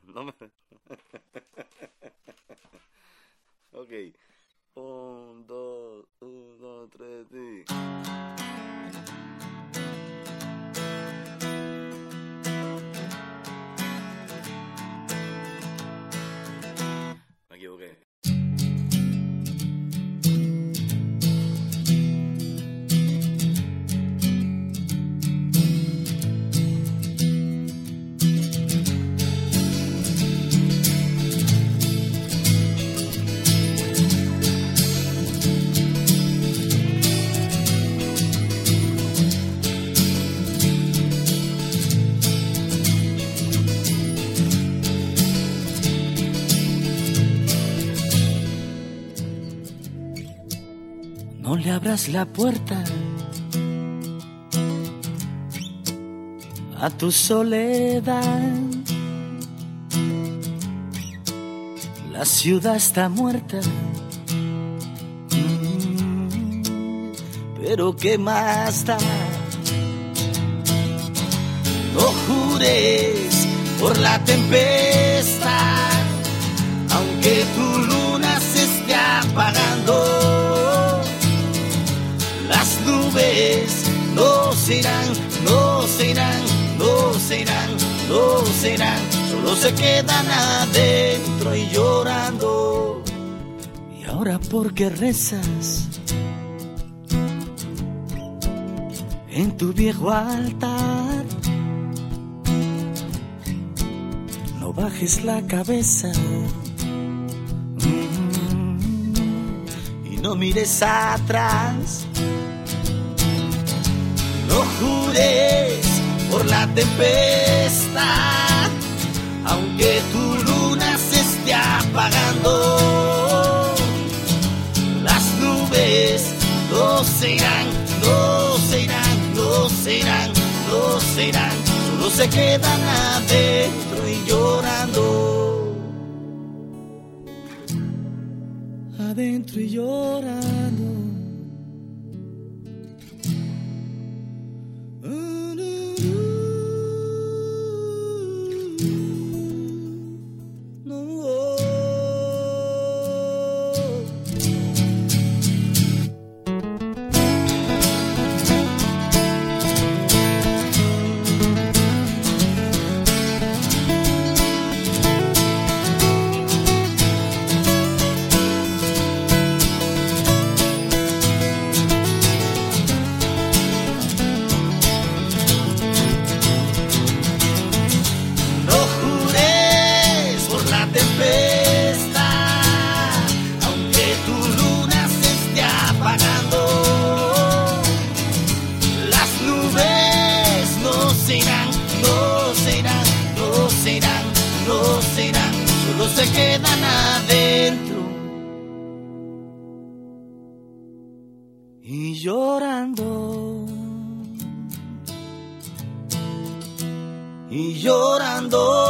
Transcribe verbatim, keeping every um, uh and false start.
No me... Ok. Un, dos, un, dos, tres, sí. Me equivoqué. No le abras la puerta a tu soledad. La ciudad está muerta, mm, pero ¿qué más da? No jures por la tempestad, aunque tu luna se esté apagando. Las nubes no se irán, no se irán, no se irán, no se irán, solo se quedan adentro y llorando. ¿Y ahora por qué rezas en tu viejo altar? No bajes la cabeza y no mires atrás. No jures por la tempestad, aunque tu luna se esté apagando. Las nubes no se irán, no se irán, no se irán, no se irán, solo se quedan adentro y llorando. Adentro y llorando. Se quedan adentro y llorando, y llorando.